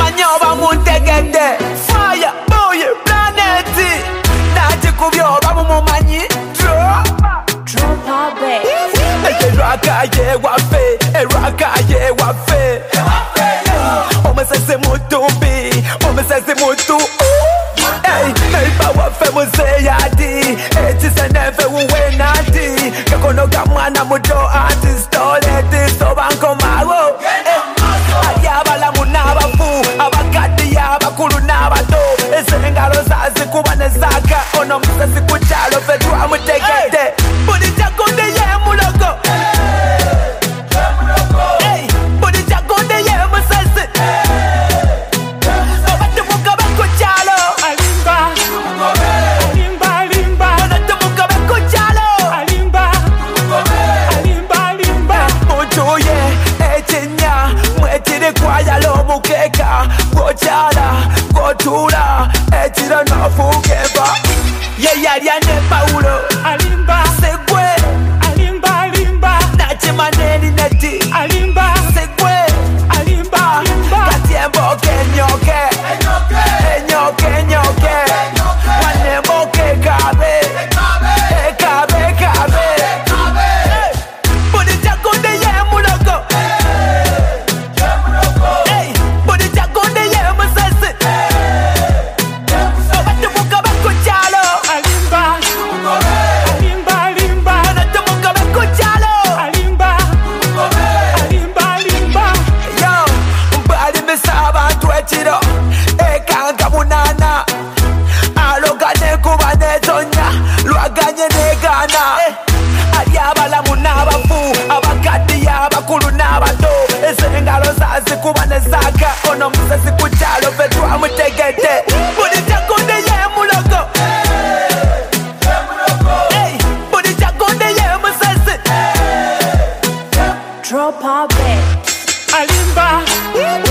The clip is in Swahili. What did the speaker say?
manyoba muntegede fire boy planet nati kubyo bamumanyi Drop back. Rakaye wafe Omesese mutumbi Omesese mutu Hey, neiba wafe muzeyadi Etise neve uwe nadi Kakono kamwana mudo anti-stoleti Sobanko mago Ayabala munabafu Abakadi abakulu nabato Esengalo zazi kuba nezaka Ono musasi kuchalo fedwa mutegete Budi chakunde ye mulogo Hey, budi chakunde ye musasi Obatu muka bako chalo Alimba, alimba, alimba. Obatu muka bako chalo Alimba, alimba, alimba. Mutuye echinya Mwetire kwa yalo mukeka Gochala, gotula Etira nafukeba Ye yariane paulo Alimba, Segwe alimba, alimba. Nache maneni neti Alimba, Segwe alimba, alimba. Katiembo kenyoke Enyoke Wanembo kekabe Ekabe Budi chakunde ye mulogo Hey, budi chakunde ye musasi Obatu muka bako chalo Alimba, alimba, alimba. Obatu muka bako chalo Alimba, alimba, alimba. Yo, mbali misaba twechiro Ekanga munana Alogane kuba netonya Lwaganye negana Aliabala munabafu Abakadi abakulu nabato Esengalo zazi kuba nezaka Ono musasi kuchalo fedwa mutegete Budi chakunde ye mulogo Hey, budi chakunde ye musasi Drop back. Alimba,